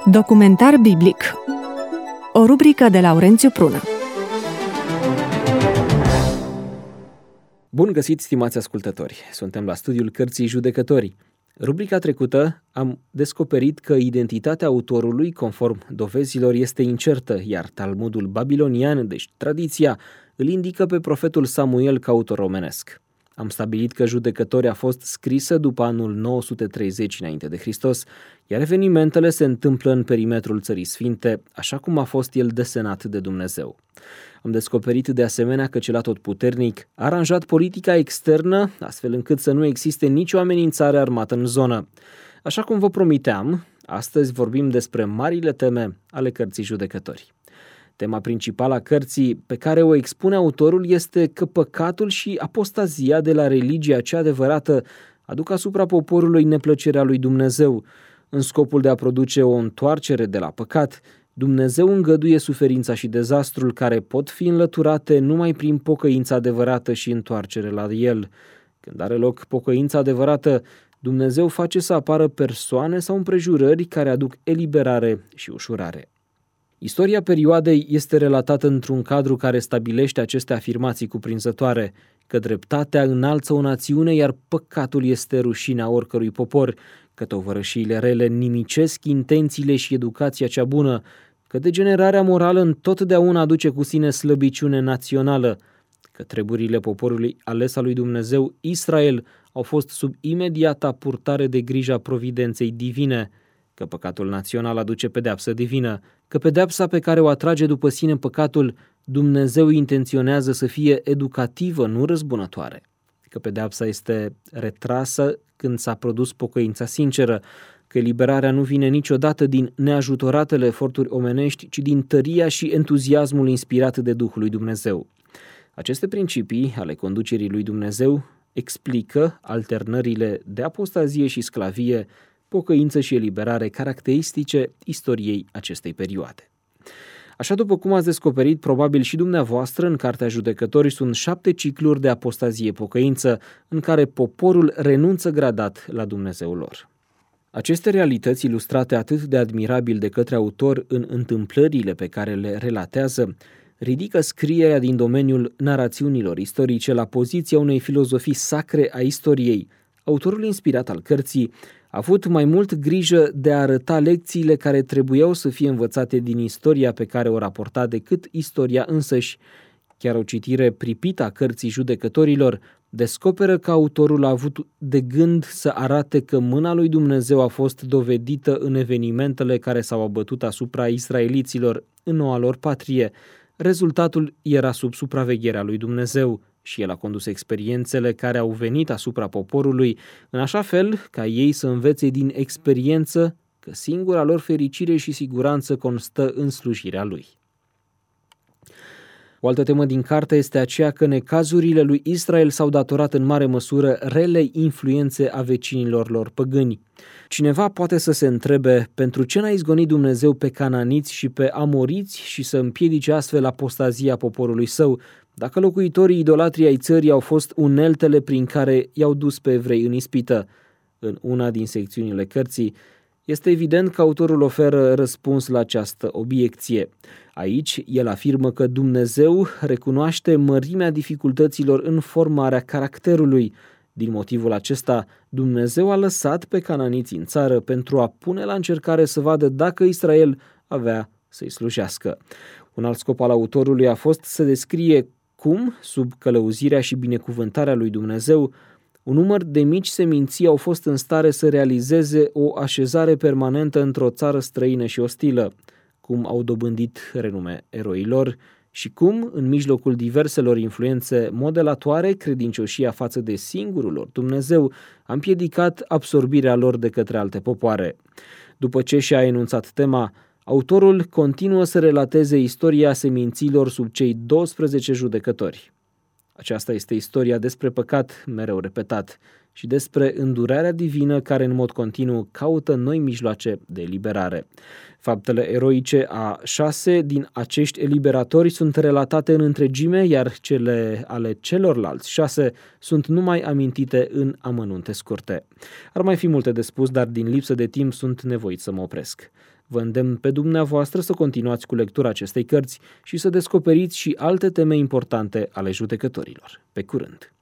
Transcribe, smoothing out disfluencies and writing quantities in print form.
Documentar biblic. O rubrică de Laurențiu Prună. Bun găsit, stimați ascultători! Suntem la studiul cărții Judecătorii. Rubrica trecută am descoperit că identitatea autorului, conform dovezilor, este incertă, iar Talmudul babilonian, deci tradiția, îl indică pe profetul Samuel ca autor omenesc. Am stabilit că Judecătorii a fost scrisă după anul 930 înainte de Hristos, iar evenimentele se întâmplă în perimetrul Țării Sfinte, așa cum a fost el desenat de Dumnezeu. Am descoperit de asemenea că cel atotputernic a aranjat politica externă, astfel încât să nu existe nicio amenințare armată în zonă. Așa cum vă promiteam, astăzi vorbim despre marile teme ale cărții Judecători. Tema principală a cărții pe care o expune autorul este că păcatul și apostazia de la religia cea adevărată aduc asupra poporului neplăcerea lui Dumnezeu. În scopul de a produce o întoarcere de la păcat, Dumnezeu îngăduie suferința și dezastrul care pot fi înlăturate numai prin pocăința adevărată și întoarcere la El. Când are loc pocăința adevărată, Dumnezeu face să apară persoane sau împrejurări care aduc eliberare și ușurare. Istoria perioadei este relatată într-un cadru care stabilește aceste afirmații cuprinzătoare, că dreptatea înalță o națiune, iar păcatul este rușinea oricărui popor, că tovărășiile rele nimicesc intențiile și educația cea bună, că degenerarea morală întotdeauna aduce cu sine slăbiciune națională, că treburile poporului ales al lui Dumnezeu, Israel, au fost sub imediata purtare de grija providenței divine, că păcatul național aduce pedeapsă divină, că pedeapsa pe care o atrage după sine păcatul, Dumnezeu intenționează să fie educativă, nu răzbunătoare, că pedeapsa este retrasă când s-a produs pocăința sinceră, că eliberarea nu vine niciodată din neajutoratele eforturi omenești, ci din tăria și entuziasmul inspirat de Duhul lui Dumnezeu. Aceste principii ale conducerii lui Dumnezeu explică alternările de apostazie și sclavie, pocăință și eliberare caracteristice istoriei acestei perioade. Așa după cum ați descoperit probabil și dumneavoastră, în Cartea Judecătorii sunt 7 cicluri de apostazie-pocăință în care poporul renunță gradat la Dumnezeul lor. Aceste realități, ilustrate atât de admirabil de către autor în întâmplările pe care le relatează, ridică scrierea din domeniul narațiunilor istorice la poziția unei filozofii sacre a istoriei. Autorul inspirat al cărții a avut mai mult grijă de a arăta lecțiile care trebuiau să fie învățate din istoria pe care o raporta decât istoria însăși. Chiar o citire pripită a cărții Judecătorilor descoperă că autorul a avut de gând să arate că mâna lui Dumnezeu a fost dovedită în evenimentele care s-au abătut asupra israeliților în noua lor patrie. Rezultatul era sub supravegherea lui Dumnezeu și el a condus experiențele care au venit asupra poporului, în așa fel ca ei să învețe din experiență că singura lor fericire și siguranță constă în slujirea lui. O altă temă din carte este aceea că necazurile lui Israel s-au datorat în mare măsură relei influențe a vecinilor lor păgâni. Cineva poate să se întrebe pentru ce n-a izgonit Dumnezeu pe cananiți și pe amoriți și să împiedice astfel apostazia poporului său, dacă locuitorii idolatriei ai țării au fost uneltele prin care i-au dus pe evrei în ispită. În una din secțiunile cărții este evident că autorul oferă răspuns la această obiecție. Aici, el afirmă că Dumnezeu recunoaște mărimea dificultăților în formarea caracterului. Din motivul acesta, Dumnezeu a lăsat pe cananiți în țară pentru a pune la încercare să vadă dacă Israel avea să-i slujească. Un alt scop al autorului a fost să descrie cum, sub călăuzirea și binecuvântarea lui Dumnezeu, un număr de mici seminții au fost în stare să realizeze o așezare permanentă într-o țară străină și ostilă, cum au dobândit renume eroilor și cum, în mijlocul diverselor influențe modelatoare, credincioșia față de singurul lor Dumnezeu a împiedicat absorbirea lor de către alte popoare. După ce și-a enunțat tema, autorul continuă să relateze istoria seminților sub cei 12 judecători. Aceasta este istoria despre păcat, mereu repetat, și despre îndurarea divină care în mod continuu caută noi mijloace de eliberare. Faptele eroice a 6 din acești eliberatori sunt relatate în întregime, iar cele ale celorlalți 6 sunt numai amintite în amănunte scurte. Ar mai fi multe de spus, dar din lipsă de timp sunt nevoit să mă opresc. Vă îndemn pe dumneavoastră să continuați cu lectura acestei cărți și să descoperiți și alte teme importante ale judecătorilor. Pe curând!